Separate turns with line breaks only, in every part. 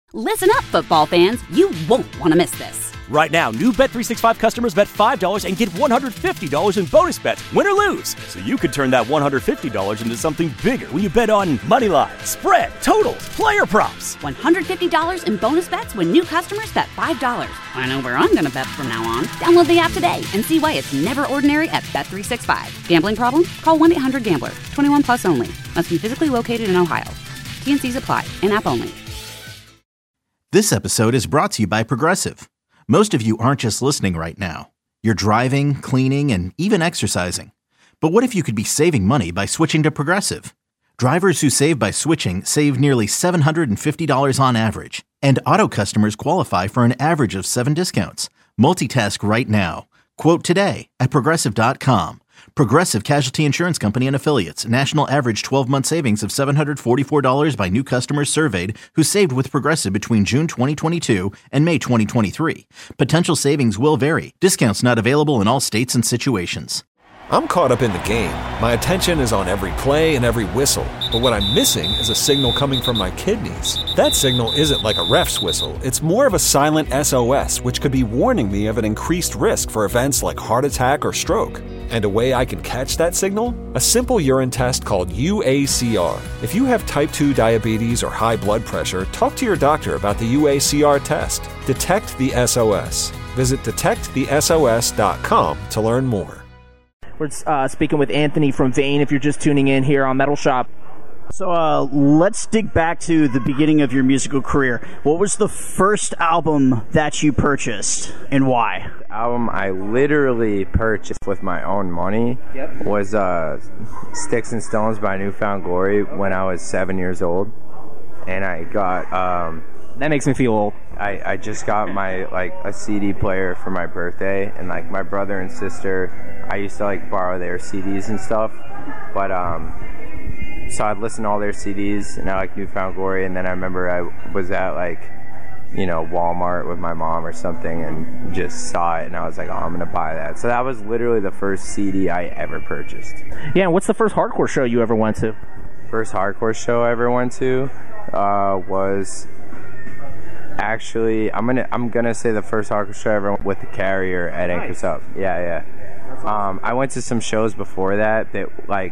Listen up, football fans. You won't want to miss this.
Right now, new Bet365 customers bet $5 and get $150 in bonus bets, win or lose. So you could turn that $150 into something bigger when you bet on money line, spread, totals, player props.
$150 in bonus bets when new customers bet $5. I know where I'm going to bet from now on. Download the app today and see why it's never ordinary at Bet365. Gambling problem? Call 1-800-GAMBLER. 21 plus only. Must be physically located in Ohio. T&Cs apply. In-app only.
This episode is brought to you by Progressive. Most of you aren't just listening right now. You're driving, cleaning, and even exercising. But what if you could be saving money by switching to Progressive? Drivers who save by switching save nearly $750 on average. And auto customers qualify for an average of 7 discounts. Multitask right now. Quote today at Progressive.com. Progressive Casualty Insurance Company and Affiliates. National average 12-month savings of $744 by new customers surveyed who saved with Progressive between June 2022 and May 2023. Potential savings will vary. Discounts not available in all states and situations.
I'm caught up in the game. My attention is on every play and every whistle. But what I'm missing is a signal coming from my kidneys. That signal isn't like a ref's whistle. It's more of a silent SOS, which could be warning me of an increased risk for events like heart attack or stroke. And a way I can catch that signal? A simple urine test called UACR. If you have type 2 diabetes or high blood pressure, talk to your doctor about the UACR test. Detect the SOS. Visit detectthesos.com to learn more.
We're speaking with Anthony from Vane, if you're just tuning in here on Metal Shop.
So let's dig back to the beginning of your musical career. What was the first album that you purchased, and why?
The album I literally purchased with my own money was Sticks and Stones by Newfound Glory when I was 7 years old. And I got...
that makes me feel old.
I just got a CD player for my birthday, and my brother and sister, I used to borrow their CDs and stuff, but so I'd listen to all their CDs, and I like Newfound Glory, and then I remember I was at Walmart with my mom or something and just saw it, and I was like, oh, I'm gonna buy that. So that was literally the first CD I ever purchased.
Yeah, and what's the first hardcore show you ever went to?
First hardcore show I ever went to was... Actually, I'm gonna say the first hardcore show I ever went with the Carrier at Anchors Up. Yeah. I went to some shows before that I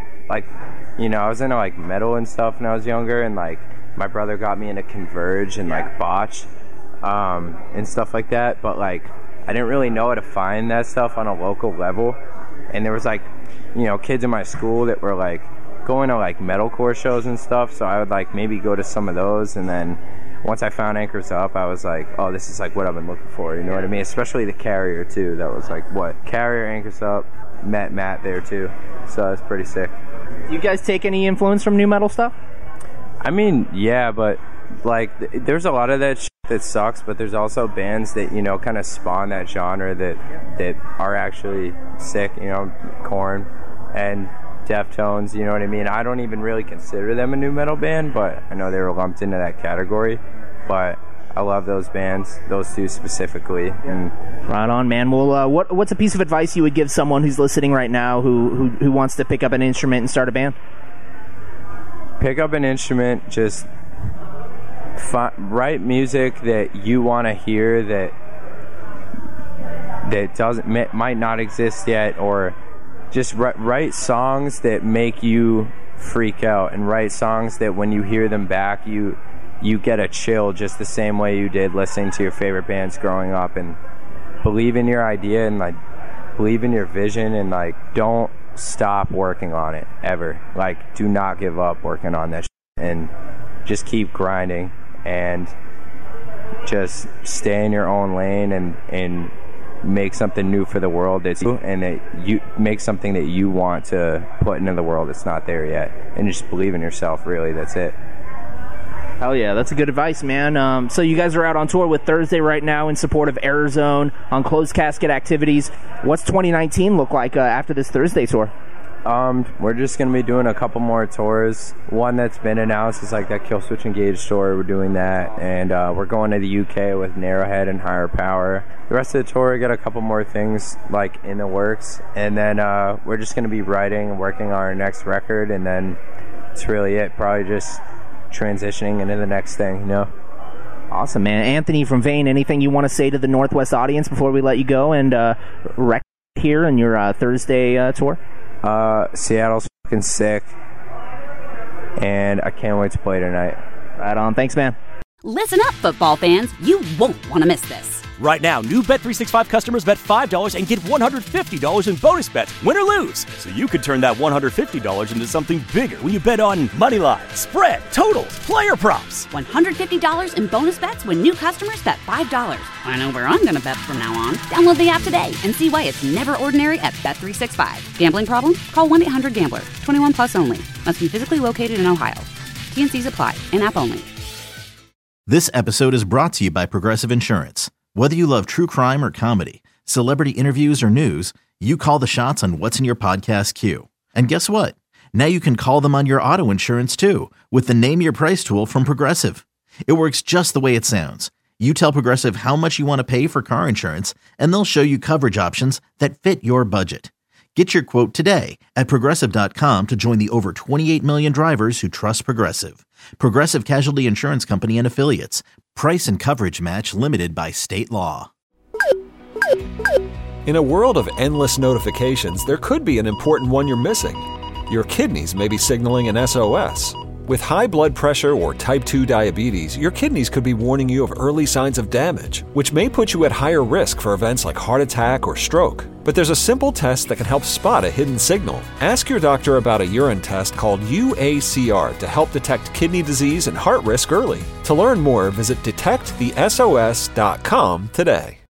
was into metal and stuff when I was younger, and my brother got me into Converge and Botch, and stuff like that. But I didn't really know how to find that stuff on a local level, and there was kids in my school that were going to metalcore shows and stuff. So I would maybe go to some of those, and then. Once I found Anchors Up, I was like, oh, this is what I've been looking for, you know what I mean? Especially the Carrier, too. That was Carrier, Anchors Up, met Matt there, too. So that's pretty sick.
Do you guys take any influence from new metal stuff?
I mean, yeah, but, there's a lot of that shit that sucks, but there's also bands that, kind of spawn that genre that are actually sick, Korn and Deftones, you know what I mean? I don't even really consider them a new metal band, but I know they were lumped into that category. But I love those bands, those two specifically. And
right on, man. Well, what's a piece of advice you would give someone who's listening right now who wants to pick up an instrument and start a band?
Pick up an instrument, just write music that you want to hear that might not exist yet, or just write songs that make you freak out, and write songs that when you hear them back, you get a chill just the same way you did listening to your favorite bands growing up. And believe in your idea, and believe in your vision, and don't stop working on it ever. Do not give up working on that shit, and just keep grinding, and just stay in your own lane, and make something new for the world and that you make something that you want to put into the world that's not there yet, and just believe in yourself. Really, that's it.
Hell yeah, that's a good advice, man. So you guys are out on tour with Thursday right now in support of Arizona on closed casket activities. What's 2019 look like after this Thursday tour?
We're just going to be doing a couple more tours. One that's been announced is that Killswitch Engage tour. We're doing that. And we're going to the UK with Narrowhead and Higher Power. The rest of the tour, we got a couple more things in the works. And then we're just going to be writing and working on our next record. And then it's really it. Probably just transitioning into the next thing,
Awesome, man. Anthony from Vane, anything you want to say to the Northwest audience before we let you go and wreck here in your Thursday tour?
Seattle's fucking sick, and I can't wait to play tonight.
Right on. Thanks, man.
Listen up, football fans. You won't want to miss this.
Right now, new Bet365 customers bet $5 and get $150 in bonus bets, win or lose. So you could turn that $150 into something bigger when you bet on moneyline, spread, totals, player props.
$150 in bonus bets when new customers bet $5. I know where I'm going to bet from now on. Download the app today and see why it's never ordinary at Bet365. Gambling problem? Call 1-800-GAMBLER. 21 plus only. Must be physically located in Ohio. T&Cs apply. In-app only.
This episode is brought to you by Progressive Insurance. Whether you love true crime or comedy, celebrity interviews or news, you call the shots on what's in your podcast queue. And guess what? Now you can call them on your auto insurance too with the Name Your Price tool from Progressive. It works just the way it sounds. You tell Progressive how much you want to pay for car insurance, and they'll show you coverage options that fit your budget. Get your quote today at Progressive.com to join the over 28 million drivers who trust Progressive. Progressive Casualty Insurance Company and Affiliates. Price and coverage match limited by state law.
In a world of endless notifications, there could be an important one you're missing. Your kidneys may be signaling an SOS. With high blood pressure or type 2 diabetes, your kidneys could be warning you of early signs of damage, which may put you at higher risk for events like heart attack or stroke. But there's a simple test that can help spot a hidden signal. Ask your doctor about a urine test called UACR to help detect kidney disease and heart risk early. To learn more, visit detectthesos.com today.